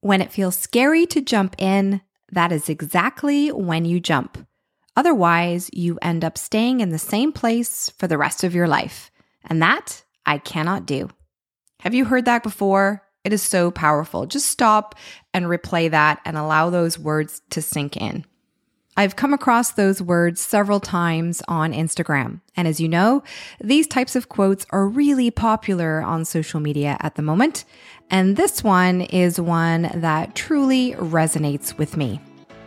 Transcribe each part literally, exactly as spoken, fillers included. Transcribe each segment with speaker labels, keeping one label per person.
Speaker 1: When it feels scary to jump in, that is exactly when you jump. Otherwise, you end up staying in the same place for the rest of your life. And that I cannot do. Have you heard that before? It is so powerful. Just stop and replay that and allow those words to sink in. I've come across those words several times on Instagram. And as you know, these types of quotes are really popular on social media at the moment. And this one is one that truly resonates with me.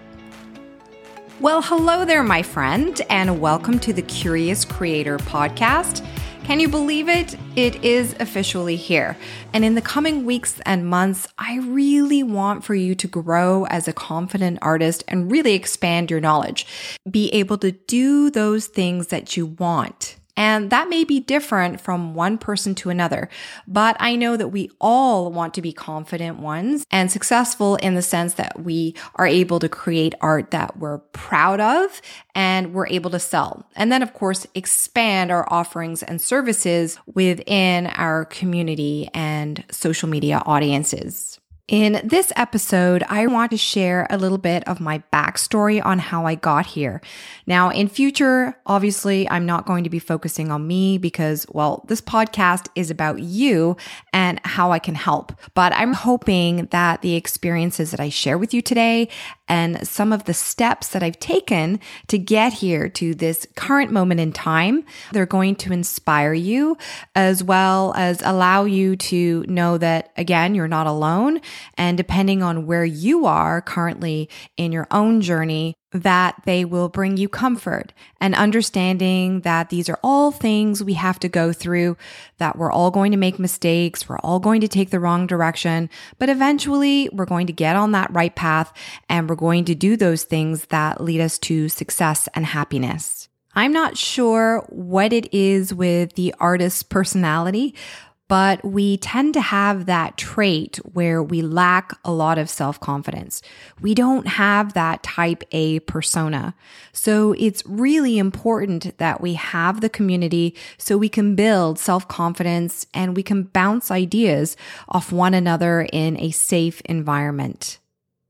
Speaker 1: Well, hello there, my friend, and welcome to the Curious Creator Podcast. Can you believe it? It is officially here. And in the coming weeks and months, I really want for you to grow as a confident artist and really expand your knowledge. Be able to do those things that you want. And that may be different from one person to another, but I know that we all want to be confident ones and successful in the sense that we are able to create art that we're proud of and we're able to sell. And then, of course, expand our offerings and services within our community and social media audiences. In this episode, I want to share a little bit of my backstory on how I got here. Now, in future, obviously, I'm not going to be focusing on me because, well, this podcast is about you and how I can help. But I'm hoping that the experiences that I share with you today and some of the steps that I've taken to get here to this current moment in time, they're going to inspire you as well as allow you to know that, again, you're not alone. And depending on where you are currently in your own journey, that they will bring you comfort and understanding that these are all things we have to go through, that we're all going to make mistakes, we're all going to take the wrong direction, but eventually we're going to get on that right path and we're going to do those things that lead us to success and happiness. I'm not sure what it is with the artist's personality, but we tend to have that trait where we lack a lot of self-confidence. We don't have that type A persona. So it's really important that we have the community so we can build self-confidence and we can bounce ideas off one another in a safe environment.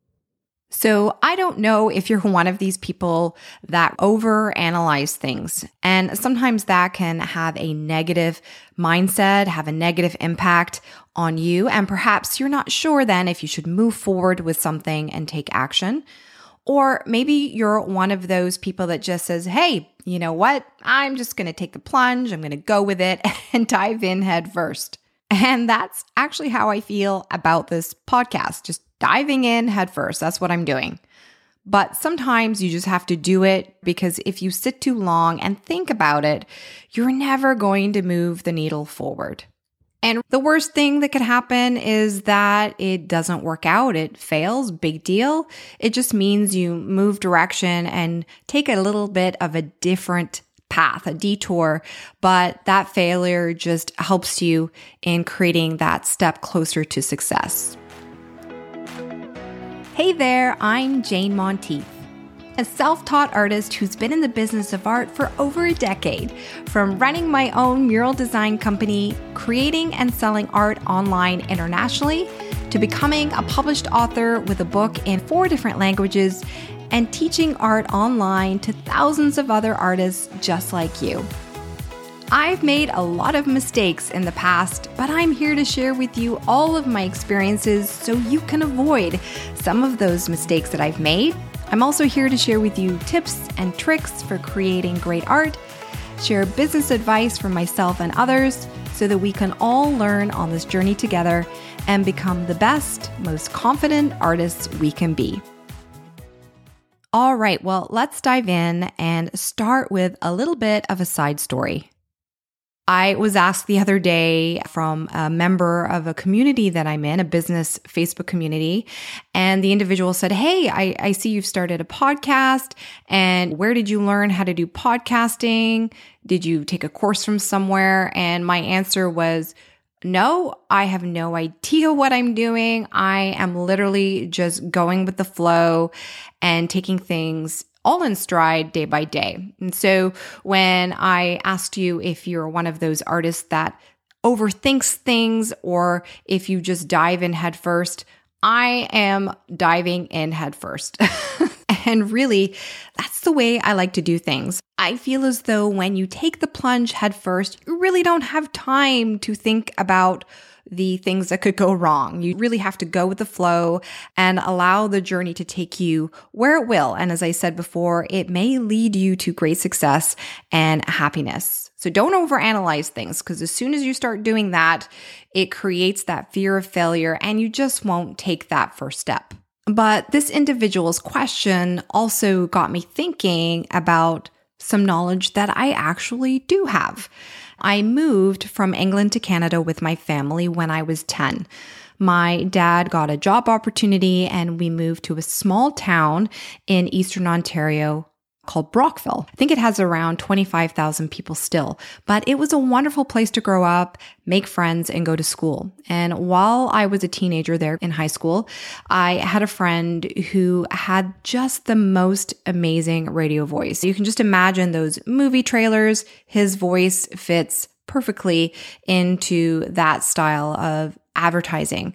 Speaker 1: So I don't know if you're one of these people that overanalyze things. And sometimes that can have a negative mindset, have a negative impact on you. And perhaps you're not sure then if you should move forward with something and take action. Or maybe you're one of those people that just says, hey, you know what? I'm just going to take the plunge. I'm going to go with it and dive in head first. And that's actually how I feel about this podcast. Just diving in head first. That's what I'm doing. But sometimes you just have to do it because if you sit too long and think about it, you're never going to move the needle forward. And the worst thing that could happen is that it doesn't work out. It fails. Big deal. It just means you move direction and take a little bit of a different path, a detour, but that failure just helps you in creating that step closer to success. Hey there, I'm Jane Monteith, a self-taught artist who's been in the business of art for over a decade, from running my own mural design company, creating and selling art online internationally, to becoming a published author with a book in four different languages, and teaching art online to thousands of other artists just like you. I've made a lot of mistakes in the past, but I'm here to share with you all of my experiences so you can avoid some of those mistakes that I've made. I'm also here to share with you tips and tricks for creating great art, share business advice from myself and others so that we can all learn on this journey together and become the best, most confident artists we can be. All right, well, let's dive in and start with a little bit of a side story. I was asked the other day from a member of a community that I'm in, a business Facebook community, and the individual said, hey, I, I see you've started a podcast, and where did you learn how to do podcasting? Did you take a course from somewhere? And my answer was, no, I have no idea what I'm doing. I am literally just going with the flow and taking things all in stride day by day. And so when I asked you if you're one of those artists that overthinks things or if you just dive in head first, I am diving in headfirst. And really, that's the way I like to do things. I feel as though when you take the plunge headfirst, you really don't have time to think about the things that could go wrong. You really have to go with the flow and allow the journey to take you where it will. And as I said before, it may lead you to great success and happiness. So don't overanalyze things, because as soon as you start doing that, it creates that fear of failure and you just won't take that first step. But this individual's question also got me thinking about some knowledge that I actually do have. I moved from England to Canada with my family when I was ten. My dad got a job opportunity and we moved to a small town in Eastern Ontario called Brockville. I think it has around twenty-five thousand people still, but it was a wonderful place to grow up, make friends, and go to school. And while I was a teenager there in high school, I had a friend who had just the most amazing radio voice. You can just imagine those movie trailers. His voice fits perfectly into that style of advertising.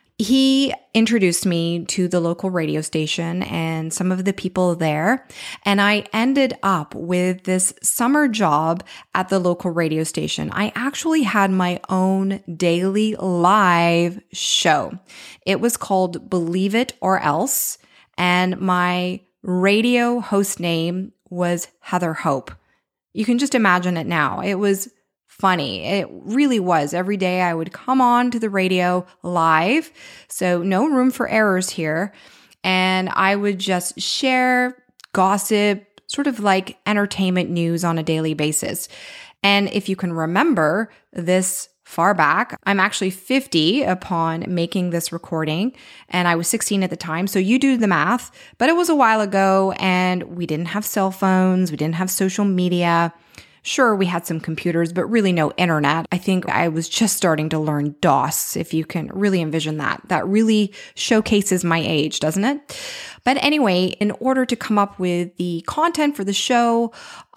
Speaker 1: He introduced me to the local radio station and some of the people there, and I ended up with this summer job at the local radio station. I actually had my own daily live show. It was called Believe It or Else, and my radio host name was Heather Hope. You can just imagine it now. It was funny. It really was. Every day I would come on to the radio live, so no room for errors here, and I would just share gossip, sort of like entertainment news on a daily basis. And if you can remember this far back, I'm actually fifty upon making this recording, and I was sixteen at the time, so you do the math, but it was a while ago, and we didn't have cell phones, we didn't have social media. Sure, we had some computers, but really no internet. I think I was just starting to learn DOS, if you can really envision that. That really showcases my age, doesn't it? But anyway, in order to come up with the content for the show,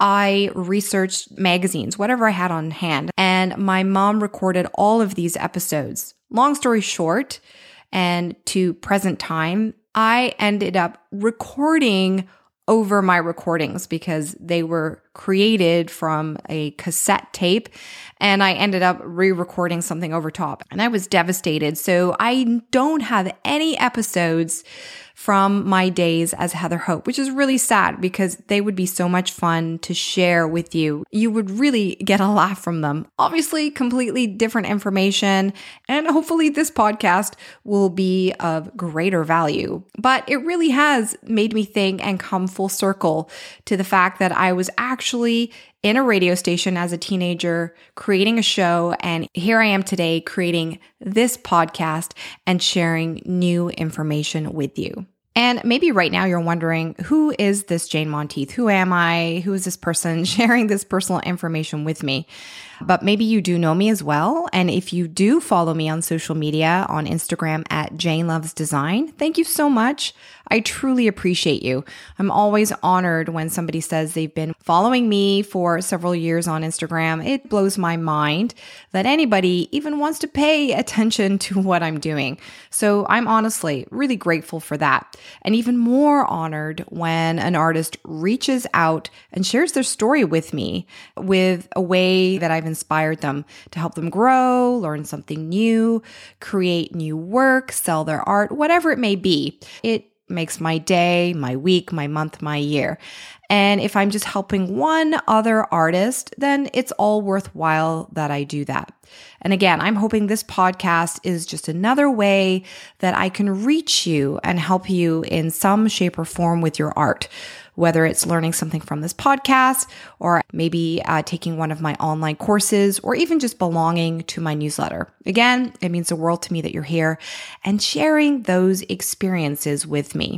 Speaker 1: I researched magazines, whatever I had on hand, and my mom recorded all of these episodes. Long story short, and to present time, I ended up recording over my recordings because they were created from a cassette tape, and I ended up re-recording something over top, and I was devastated. So I don't have any episodes from my days as Heather Hope, which is really sad because they would be so much fun to share with you. You would really get a laugh from them. Obviously, completely different information, and hopefully this podcast will be of greater value. But it really has made me think and come full circle to the fact that I was actually in a radio station as a teenager, creating a show, and here I am today creating this podcast and sharing new information with you. And maybe right now you're wondering, who is this Jane Monteith? Who am I? Who is this person sharing this personal information with me? But maybe you do know me as well. And if you do follow me on social media, on Instagram at Jane Loves Design, thank you so much. I truly appreciate you. I'm always honored when somebody says they've been following me for several years on Instagram. It blows my mind that anybody even wants to pay attention to what I'm doing. So I'm honestly really grateful for that. And even more honored when an artist reaches out and shares their story with me with a way that I've inspired them to help them grow, learn something new, create new work, sell their art, whatever it may be. It makes my day, my week, my month, my year. And if I'm just helping one other artist, then it's all worthwhile that I do that. And again, I'm hoping this podcast is just another way that I can reach you and help you in some shape or form with your art, whether it's learning something from this podcast or maybe uh, taking one of my online courses or even just belonging to my newsletter. Again, it means the world to me that you're here and sharing those experiences with me.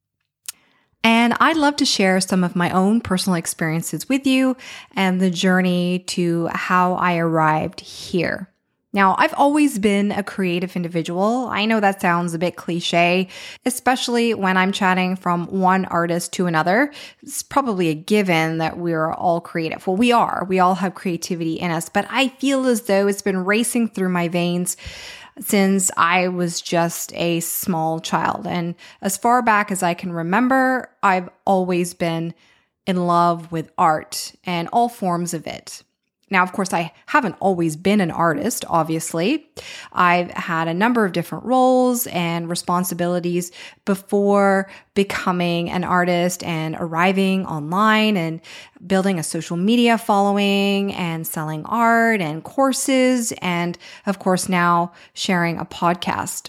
Speaker 1: And I'd love to share some of my own personal experiences with you and the journey to how I arrived here. Now, I've always been a creative individual. I know that sounds a bit cliche, especially when I'm chatting from one artist to another. It's probably a given that we're all creative. Well, we are. We all have creativity in us, but I feel as though it's been racing through my veins since I was just a small child. And as far back as I can remember, I've always been in love with art and all forms of it. Now, of course, I haven't always been an artist, obviously. I've had a number of different roles and responsibilities before becoming an artist and arriving online and building a social media following and selling art and courses and, of course, now sharing a podcast.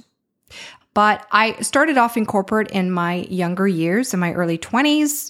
Speaker 1: But I started off in corporate in my younger years, in my early twenties,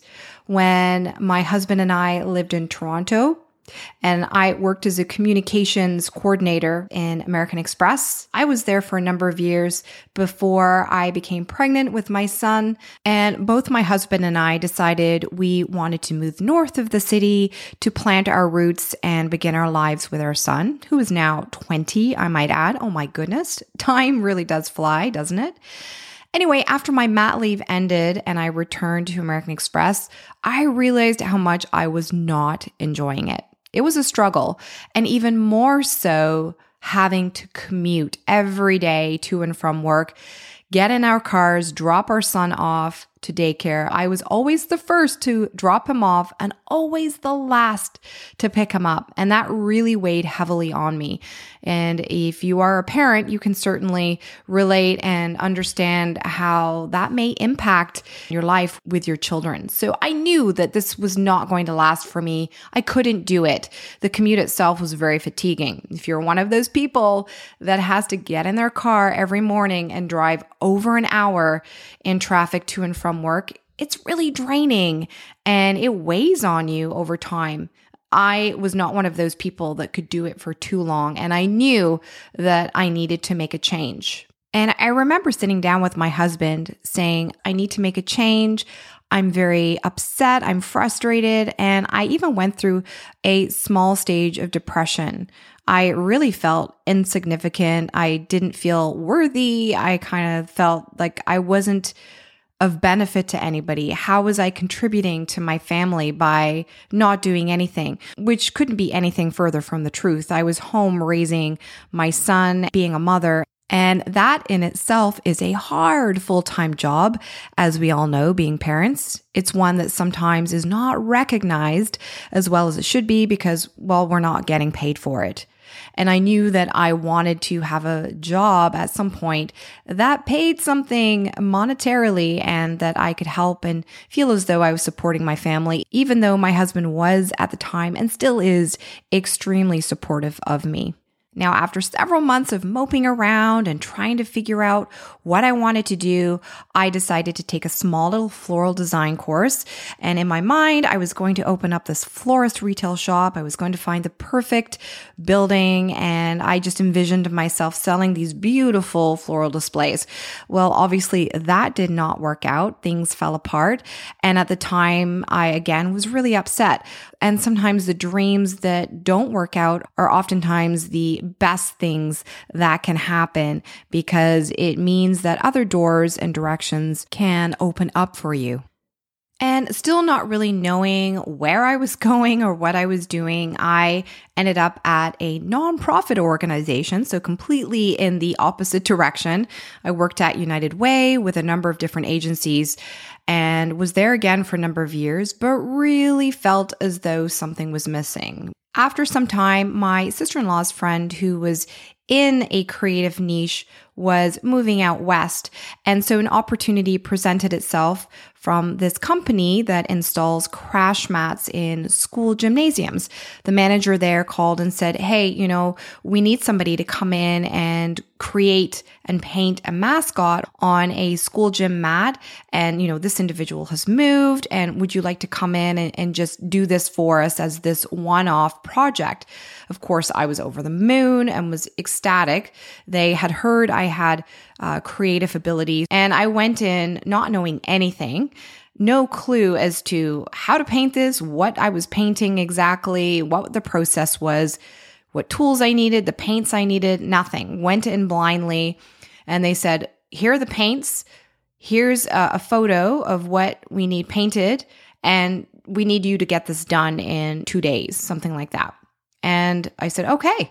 Speaker 1: when my husband and I lived in Toronto. And I worked as a communications coordinator in American Express. I was there for a number of years before I became pregnant with my son. And both my husband and I decided we wanted to move north of the city to plant our roots and begin our lives with our son, who is now twenty, I might add. Oh my goodness, time really does fly, doesn't it? Anyway, after my mat leave ended and I returned to American Express, I realized how much I was not enjoying it. It was a struggle, and even more so having to commute every day to and from work, get in our cars, drop our son off to daycare. I was always the first to drop him off and always the last to pick him up. And that really weighed heavily on me. And if you are a parent, you can certainly relate and understand how that may impact your life with your children. So I knew that this was not going to last for me. I couldn't do it. The commute itself was very fatiguing. If you're one of those people that has to get in their car every morning and drive over an hour in traffic to and from work, it's really draining and it weighs on you over time. I was not one of those people that could do it for too long, and I knew that I needed to make a change. And I remember sitting down with my husband saying, I need to make a change. I'm very upset. I'm frustrated. And I even went through a small stage of depression. I really felt insignificant. I didn't feel worthy. I kind of felt like I wasn't of benefit to anybody. How was I contributing to my family by not doing anything? Which couldn't be anything further from the truth. I was home raising my son, being a mother. And that in itself is a hard full-time job, as we all know, being parents. It's one that sometimes is not recognized as well as it should be because, well, we're not getting paid for it. And I knew that I wanted to have a job at some point that paid something monetarily and that I could help and feel as though I was supporting my family, even though my husband was at the time and still is extremely supportive of me. Now, after several months of moping around and trying to figure out what I wanted to do, I decided to take a small little floral design course. And in my mind, I was going to open up this florist retail shop. I was going to find the perfect building, and I just envisioned myself selling these beautiful floral displays. Well, obviously, that did not work out. Things fell apart. And at the time, I again was really upset. And sometimes the dreams that don't work out are oftentimes the best things that can happen because it means that other doors and directions can open up for you. And still not really knowing where I was going or what I was doing, I ended up at a nonprofit organization, so completely in the opposite direction. I worked at United Way with a number of different agencies and was there again for a number of years, but really felt as though something was missing. After some time, my sister-in-law's friend who was in a creative niche was moving out west. And so an opportunity presented itself from this company that installs crash mats in school gymnasiums. The manager there called and said, hey, you know, we need somebody to come in and create and paint a mascot on a school gym mat. And, you know, this individual has moved and would you like to come in and, and just do this for us as this one-off project? Of course, I was over the moon and was ecstatic. They had heard I had uh, creative abilities, and I went in not knowing anything, no clue as to how to paint this, what I was painting exactly, what the process was, what tools I needed, the paints I needed, nothing. Went in blindly, and they said, here are the paints, here's a, a photo of what we need painted, and we need you to get this done in two days, something like that. And I said, okay.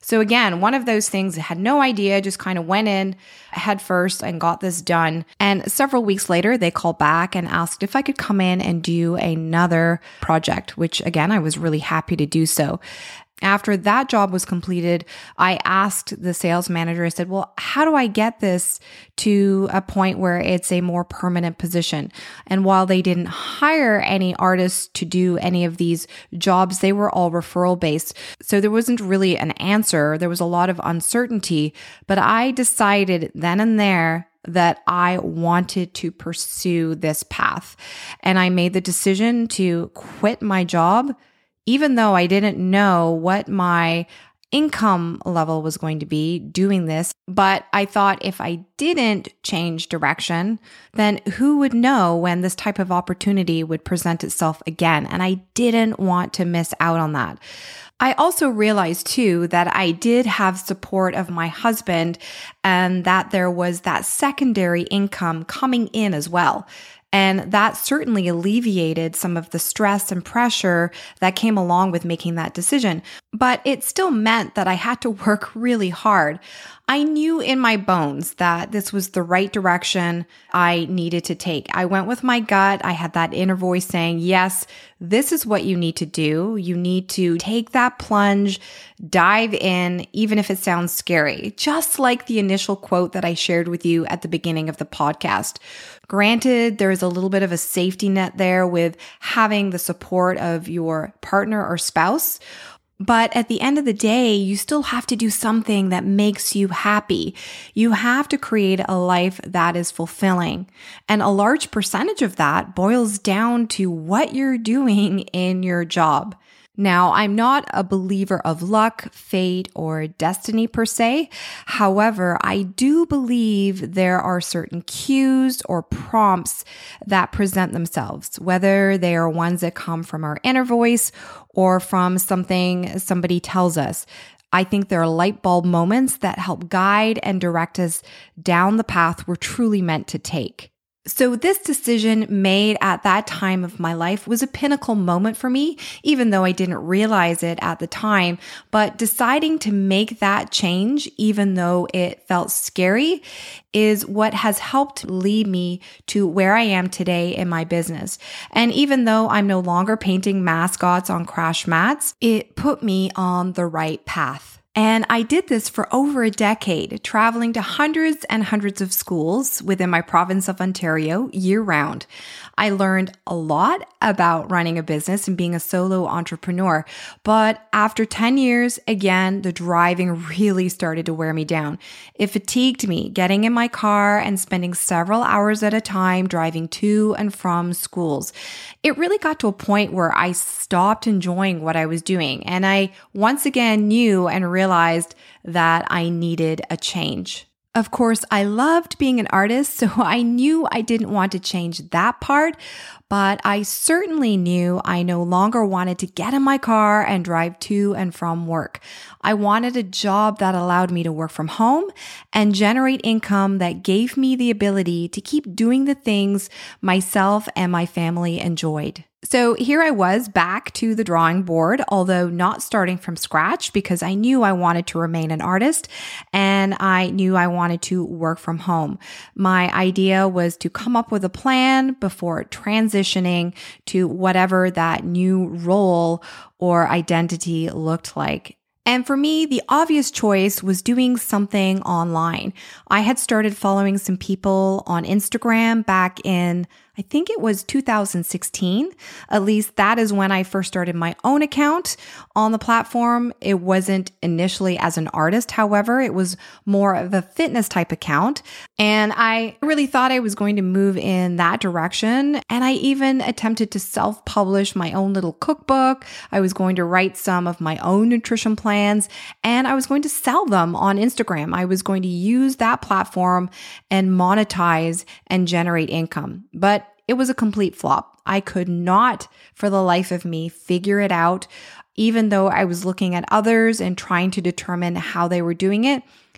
Speaker 1: So again, one of those things, I had no idea, just kind of went in head first and got this done. And several weeks later, they called back and asked if I could come in and do another project, which again, I was really happy to do so. After that job was completed, I asked the sales manager, I said, well, how do I get this to a point where it's a more permanent position? And while they didn't hire any artists to do any of these jobs, they were all referral based. So there wasn't really an answer. There was a lot of uncertainty, but I decided then and there that I wanted to pursue this path. And I made the decision to quit my job, even though I didn't know what my income level was going to be doing this. But I thought if I didn't change direction, then who would know when this type of opportunity would present itself again? And I didn't want to miss out on that. I also realized too that I did have support of my husband and that there was that secondary income coming in as well. And that certainly alleviated some of the stress and pressure that came along with making that decision. But it still meant that I had to work really hard. I knew in my bones that this was the right direction I needed to take. I went with my gut. I had that inner voice saying, yes, this is what you need to do. You need to take that plunge, dive in, even if it sounds scary, just like the initial quote that I shared with you at the beginning of the podcast. Granted, there is a little bit of a safety net there with having the support of your partner or spouse. But at the end of the day, you still have to do something that makes you happy. You have to create a life that is fulfilling. And a large percentage of that boils down to what you're doing in your job. Now, I'm not a believer of luck, fate, or destiny per se. However, I do believe there are certain cues or prompts that present themselves, whether they are ones that come from our inner voice or from something somebody tells us. I think there are light bulb moments that help guide and direct us down the path we're truly meant to take. So this decision made at that time of my life was a pinnacle moment for me, even though I didn't realize it at the time. But deciding to make that change, even though it felt scary, is what has helped lead me to where I am today in my business. And even though I'm no longer painting mascots on crash mats, it put me on the right path. And I did this for over a decade, traveling to hundreds and hundreds of schools within my province of Ontario year round. I learned a lot about running a business and being a solo entrepreneur. But after ten years, again, the driving really started to wear me down. It fatigued me getting in my car and spending several hours at a time driving to and from schools. It really got to a point where I stopped enjoying what I was doing. And I once again knew and realized that I needed a change. Of course, I loved being an artist, so I knew I didn't want to change that part, but I certainly knew I no longer wanted to get in my car and drive to and from work. I wanted a job that allowed me to work from home and generate income that gave me the ability to keep doing the things myself and my family enjoyed. So here I was back to the drawing board, although not starting from scratch because I knew I wanted to remain an artist and I knew I wanted to work from home. My idea was to come up with a plan before transitioning to whatever that new role or identity looked like. And for me, the obvious choice was doing something online. I had started following some people on Instagram back in, I think it was two thousand sixteen. At least that is when I first started my own account on the platform. It wasn't initially as an artist, however, it was more of a fitness type account. And I really thought I was going to move in that direction. And I even attempted to self-publish my own little cookbook. I was going to write some of my own nutrition plans and I was going to sell them on Instagram. I was going to use that platform and monetize and generate income. But it was a complete flop. I could not, for the life of me, figure it out. Even though I was looking at others and trying to determine how they were doing it,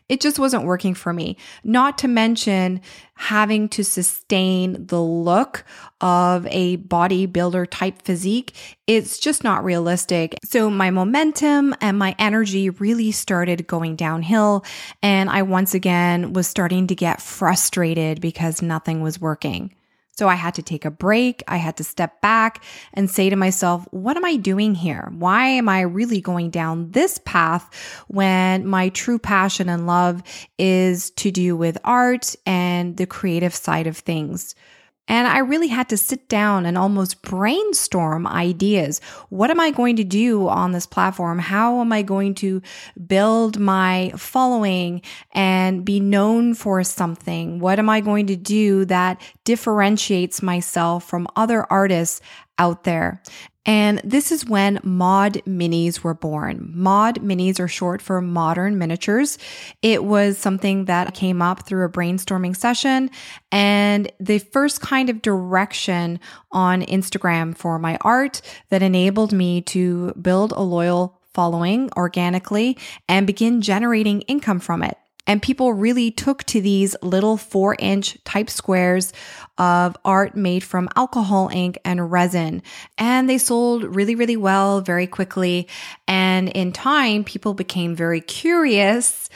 Speaker 1: It just wasn't working for me. Not to mention having to sustain the look of a bodybuilder type physique. It's just not realistic. So my momentum and my energy really started going downhill. And I once again was starting to get frustrated because nothing was working. So I had to take a break. I had to step back and say to myself, what am I doing here? Why am I really going down this path when my true passion and love is to do with art and the creative side of things? And I really had to sit down and almost brainstorm ideas. What am I going to do on this platform? How am I going to build my following and be known for something? What am I going to do that differentiates myself from other artists out there? And this is when Mod Minis were born. Mod Minis are short for modern miniatures. It was something that came up through a brainstorming session and the first kind of direction on Instagram for my art that enabled me to build a loyal following organically and begin generating income from it. And people really took to these little four inch type squares of art made from alcohol ink and resin. And they sold really, really well very quickly. And in time, people became very curious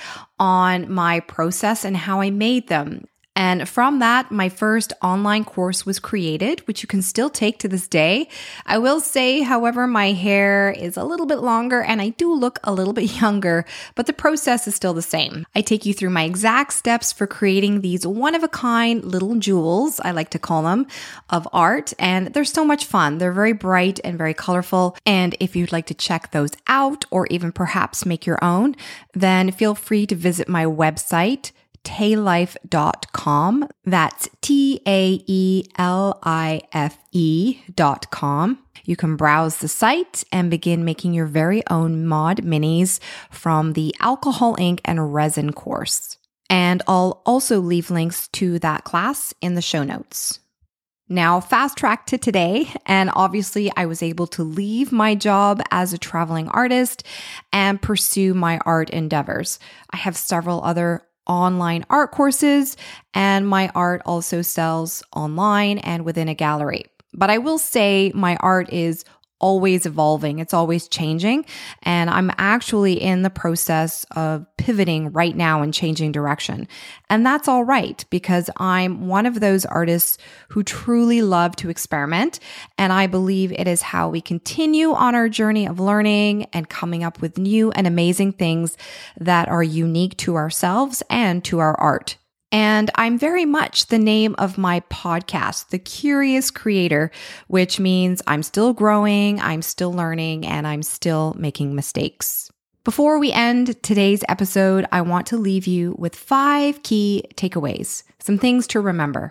Speaker 1: on my process and how I made them. And from that, my first online course was created, which you can still take to this day. I will say, however, my hair is a little bit longer and I do look a little bit younger, but the process is still the same. I take you through my exact steps for creating these one-of-a-kind little jewels, I like to call them, of art. And they're so much fun. They're very bright and very colorful. And if you'd like to check those out or even perhaps make your own, then feel free to visit my website, taelife dot com. That's T A E L I F E dot com. You can browse the site and begin making your very own Mod Minis from the alcohol ink and resin course. And I'll also leave links to that class in the show notes. Now, fast track to today, and obviously I was able to leave my job as a traveling artist and pursue my art endeavors. I have several other online art courses, and my art also sells online and within a gallery. But I will say my art is always evolving. It's always changing. And I'm actually in the process of pivoting right now and changing direction. And that's all right because I'm one of those artists who truly love to experiment. And I believe it is how we continue on our journey of learning and coming up with new and amazing things that are unique to ourselves and to our art. And I'm very much the name of my podcast, The Curious Creator, which means I'm still growing, I'm still learning, and I'm still making mistakes. Before we end today's episode, I want to leave you with five key takeaways, some things to remember.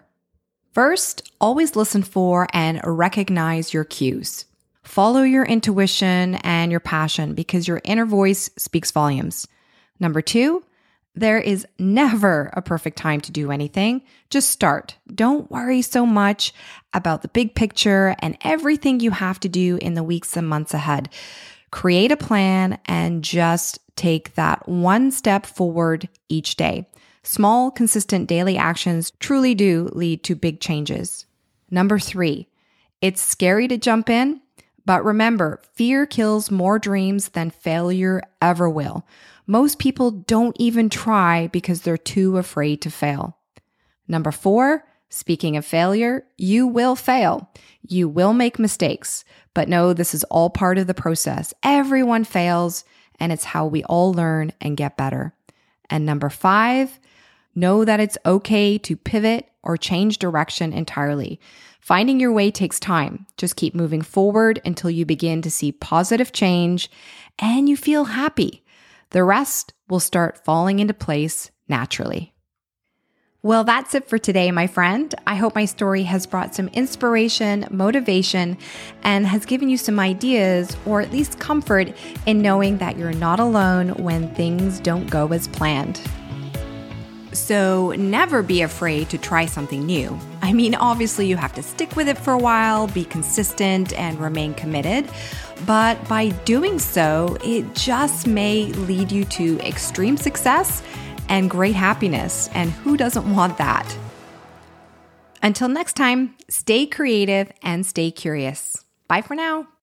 Speaker 1: First, always listen for and recognize your cues. Follow your intuition and your passion because your inner voice speaks volumes. Number two, there is never a perfect time to do anything. Just start. Don't worry so much about the big picture and everything you have to do in the weeks and months ahead. Create a plan and just take that one step forward each day. Small, consistent daily actions truly do lead to big changes. Number three, it's scary to jump in, but remember, fear kills more dreams than failure ever will. Most people don't even try because they're too afraid to fail. Number four, speaking of failure, you will fail. You will make mistakes, but know this is all part of the process. Everyone fails, and it's how we all learn and get better. And number five, know that it's okay to pivot or change direction entirely. Finding your way takes time. Just keep moving forward until you begin to see positive change and you feel happy. The rest will start falling into place naturally. Well, that's it for today, my friend. I hope my story has brought some inspiration, motivation, and has given you some ideas or at least comfort in knowing that you're not alone when things don't go as planned. So never be afraid to try something new. I mean, obviously you have to stick with it for a while, be consistent, and remain committed. But by doing so, it just may lead you to extreme success and great happiness. And who doesn't want that? Until next time, stay creative and stay curious. Bye for now.